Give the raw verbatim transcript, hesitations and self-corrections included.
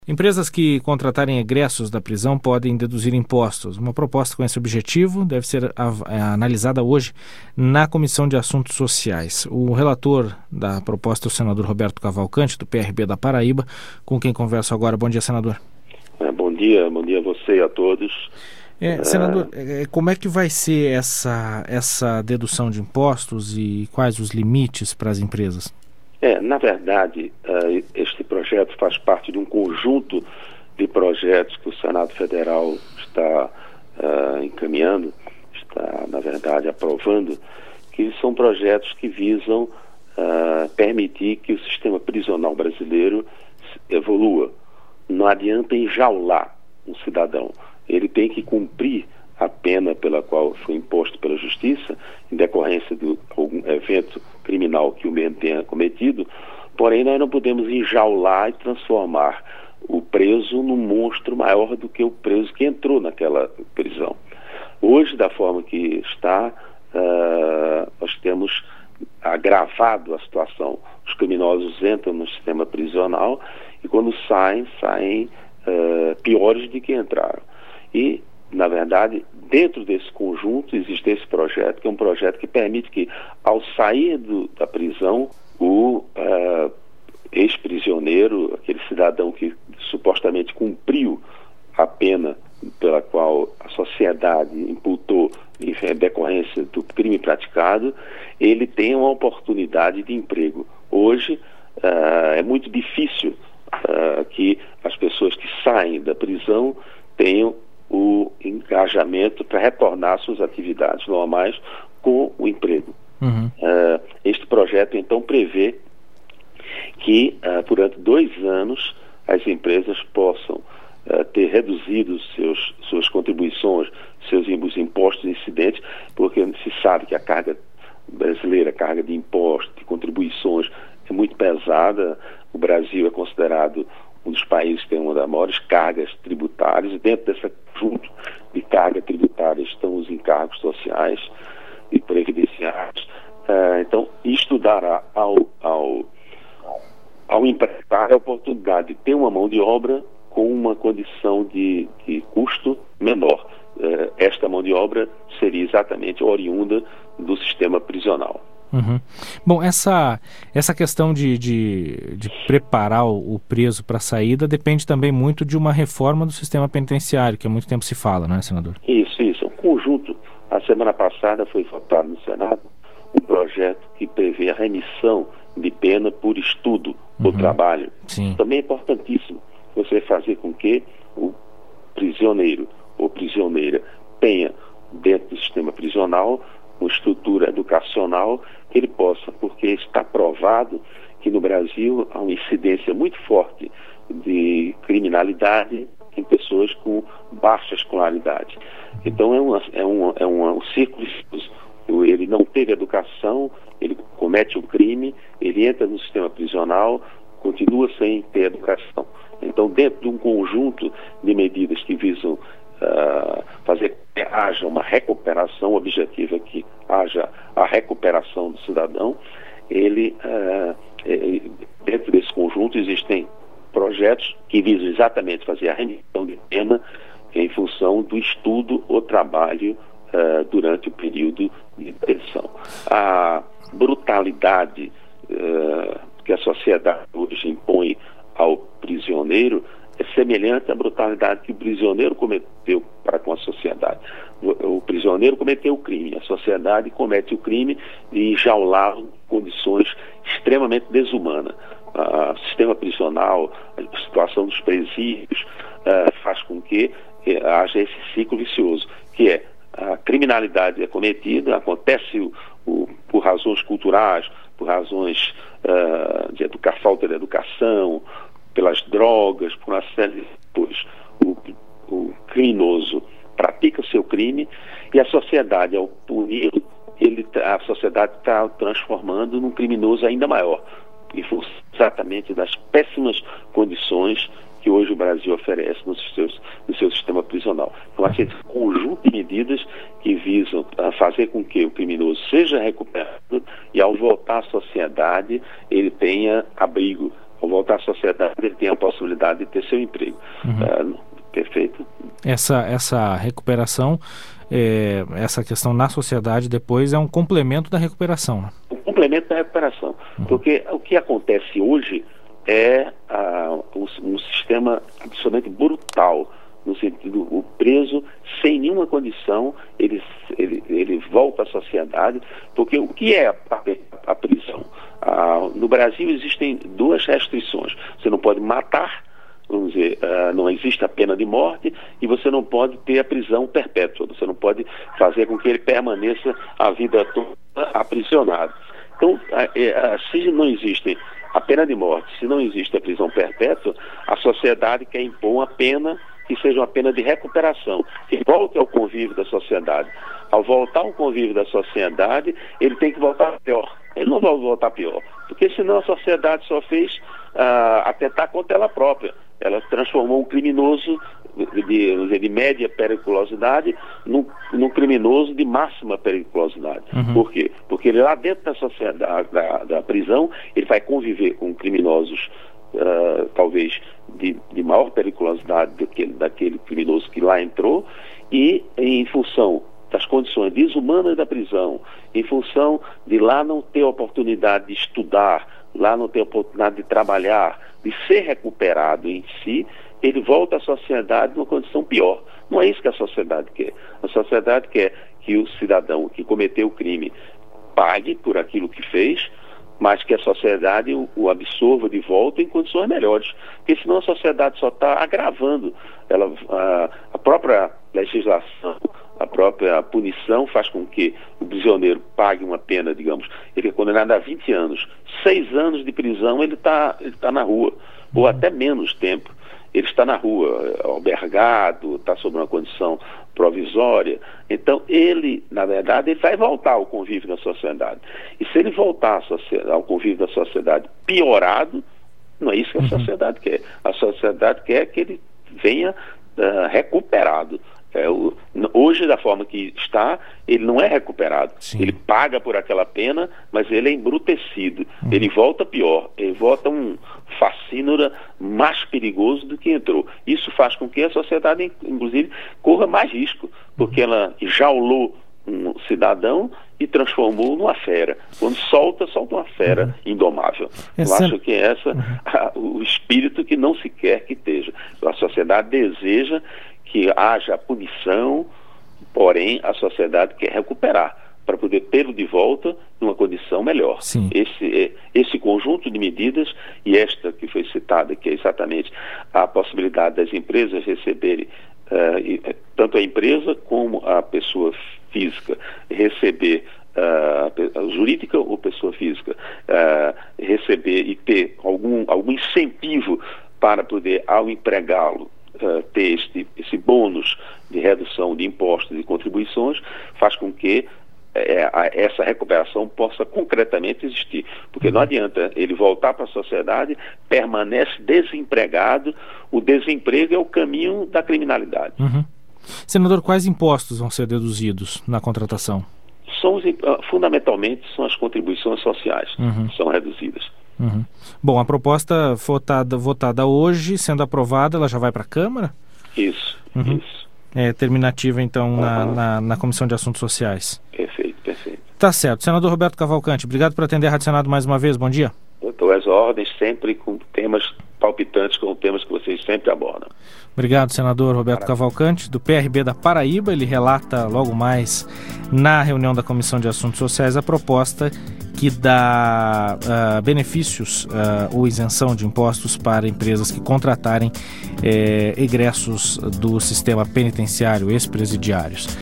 Empresas que contratarem egressos da prisão podem deduzir impostos. Uma proposta com esse objetivo deve ser analisada hoje na Comissão de Assuntos Sociais. O relator da proposta é o senador Roberto Cavalcante, do P R B da Paraíba, com quem converso agora. Bom dia, senador. É, bom dia, bom dia a você e a todos. É, senador, é, como é que vai ser essa, essa dedução de impostos e quais os limites para as empresas? É, na verdade, uh, este projeto faz parte de um conjunto de projetos que o Senado Federal está uh, encaminhando, está, na verdade, aprovando, que são projetos que visam uh, permitir que o sistema prisional brasileiro evolua. Não adianta enjaular um cidadão. Ele tem que cumprir a pena pela qual foi imposto pela Justiça, em decorrência de algum evento criminal que o mesmo tenha cometido, porém nós não podemos enjaular e transformar o preso num monstro maior do que o preso que entrou naquela prisão. Hoje, da forma que está, uh, nós temos agravado a situação. Os criminosos entram no sistema prisional e quando saem, saem uh, piores do que entraram. E, na verdade, dentro desse conjunto existe esse projeto, que é um projeto que permite que, ao sair do, da prisão, o uh, ex-prisioneiro, aquele cidadão que supostamente cumpriu a pena pela qual a sociedade imputou em decorrência do crime praticado, ele tenha uma oportunidade de emprego. Hoje, uh, é muito difícil uh, que as pessoas que saem da prisão tenham o engajamento para retornar às suas atividades normais com o emprego. Uhum. Uh, este projeto, então, prevê que, uh, durante dois anos, as empresas possam uh, ter reduzido seus, suas contribuições, seus os impostos incidentes, porque se sabe que a carga brasileira, a carga de impostos, de contribuições, é muito pesada. O Brasil é considerado um dos países que tem uma das maiores cargas tributárias, e dentro desse conjunto de carga tributária estão os encargos sociais e previdenciários. Uh, então, isto dará ao, ao, ao empresário a oportunidade de ter uma mão de obra com uma condição de, de custo menor. Uh, esta mão de obra seria exatamente oriunda do sistema prisional. Uhum. Bom, essa, essa questão de, de, de preparar o, o preso para a saída depende também muito de uma reforma do sistema penitenciário, que há muito tempo se fala, não é, senador? Isso, isso. É um conjunto. A semana passada foi votado no Senado um projeto que prevê a remissão de pena por estudo uhum. ou trabalho. Sim. Também é importantíssimo você fazer com que o prisioneiro ou prisioneira tenha dentro do sistema prisional uma estrutura educacional que ele possa, porque está provado que no Brasil há uma incidência muito forte de criminalidade em pessoas com baixa escolaridade. Então é, uma, é, uma, é uma, um círculo vicioso. Ele não teve educação, ele comete o crime, ele entra no sistema prisional, continua sem ter educação. Então, dentro de um conjunto de medidas que visam Uh, fazer que haja uma recuperação objetiva, que haja a recuperação do cidadão, ele, uh, é, dentro desse conjunto existem projetos que visam exatamente fazer a remissão de pena em função do estudo ou trabalho uh, durante o período de detenção. A brutalidade uh, que a sociedade hoje impõe ao prisioneiro é semelhante à brutalidade que o prisioneiro cometeu para com a sociedade. O, o prisioneiro cometeu o crime, a sociedade comete o crime de enjaular em condições extremamente desumanas. Uh, o sistema prisional, a situação dos presídios, uh, faz com que uh, haja esse ciclo vicioso, que é a criminalidade é cometida, acontece o, o, por razões culturais, por razões uh, de educar, falta de educação, pelas drogas, por uma série de coisas. O, o criminoso pratica o seu crime e a sociedade, ao punir, ele, a sociedade está transformando num criminoso ainda maior, em função exatamente das péssimas condições que hoje o Brasil oferece no seu, no seu sistema prisional. Então, há esse conjunto de medidas que visam uh, fazer com que o criminoso seja recuperado e, ao voltar à sociedade, ele tenha abrigo, ao voltar à sociedade, ele tem a possibilidade de ter seu emprego. Uhum. Uh, perfeito. Essa, essa recuperação, é, essa questão na sociedade depois é um complemento da recuperação, né? Um complemento da recuperação. Uhum. Porque o que acontece hoje é uh, um, um sistema absolutamente brutal, no sentido, o preso, sem nenhuma condição, ele, ele, ele volta à sociedade, porque o que é a, a, a prisão? Ah, no Brasil existem duas restrições: você não pode matar, vamos dizer, ah, não existe a pena de morte, e você não pode ter a prisão perpétua, você não pode fazer com que ele permaneça a vida toda aprisionado. Então, ah, ah, se não existe a pena de morte, se não existe a prisão perpétua, a sociedade quer impor uma pena que seja uma pena de recuperação, que volte ao convívio da sociedade. Ao voltar ao convívio da sociedade, ele tem que voltar pior. Ele não vai voltar pior, porque senão a sociedade só fez uh, atentar contra ela própria. Ela transformou um criminoso de, de, de média periculosidade num, num criminoso de máxima periculosidade. Uhum. Por quê? Porque ele lá dentro da sociedade, da, da prisão, ele vai conviver com criminosos Uh, talvez de, de maior periculosidade daquele, daquele criminoso que lá entrou, e em função das condições desumanas da prisão, em função de lá não ter oportunidade de estudar, lá não ter oportunidade de trabalhar, de ser recuperado em si, ele volta à sociedade numa condição pior. Não é isso que a sociedade quer. A sociedade quer que o cidadão que cometeu o crime pague por aquilo que fez, mas que a sociedade o, o absorva de volta em condições melhores, porque senão a sociedade só está agravando. Ela, a, a própria legislação, a própria punição faz com que o prisioneiro pague uma pena, digamos, ele é condenado a vinte anos, seis anos de prisão ele está ele tá na rua, ou até menos tempo. Ele está na rua, albergado, está sob uma condição provisória. Então, ele, na verdade, ele vai voltar ao convívio da sociedade. E se ele voltar ao convívio da sociedade piorado, não é isso que a sociedade uhum. quer. A sociedade quer que ele venha uh, recuperado. É, o, hoje, da forma que está, ele não é recuperado. Sim. Ele paga por aquela pena, mas ele é embrutecido. Uhum. Ele volta pior. Ele volta um facínora mais perigoso do que entrou. Isso faz com que a sociedade, inclusive, corra mais risco, porque uhum. ela jaulou um cidadão e transformou numa fera. Quando solta, solta uma fera uhum. indomável. Essa... Eu acho que é essa uhum. a, o espírito que não se quer que esteja. A sociedade deseja que haja punição, porém a sociedade quer recuperar, para poder tê-lo de volta numa condição melhor. Esse, esse conjunto de medidas, e esta que foi citada, que é exatamente a possibilidade das empresas receberem, uh, tanto a empresa como a pessoa física, receber, uh, jurídica ou pessoa física, uh, receber e ter algum, algum incentivo para poder, ao empregá-lo, Uh, ter este, esse bônus de redução de impostos e contribuições, faz com que é, a, essa recuperação possa concretamente existir. Porque não adianta ele voltar para a sociedade, permanece desempregado, o desemprego é o caminho da criminalidade. Uhum. Senador, quais impostos vão ser deduzidos na contratação? São os, uh, fundamentalmente são as contribuições sociais uhum. que são reduzidas. Uhum. Bom, a proposta votada, votada hoje, sendo aprovada, ela já vai para a Câmara? Isso, uhum. isso. É terminativa, então, uhum. na, na, na Comissão de Assuntos Sociais. Perfeito, perfeito. Tá certo. Senador Roberto Cavalcante, obrigado por atender a Rádio Senado mais uma vez. Bom dia. Eu estou às ordens, sempre com temas palpitantes, com temas que vocês sempre abordam. Obrigado, senador Roberto Parabéns. Cavalcante, do P R B da Paraíba. Ele relata logo mais na reunião da Comissão de Assuntos Sociais a proposta que dá uh, benefícios uh, ou isenção de impostos para empresas que contratarem eh, egressos do sistema penitenciário, ex-presidiários.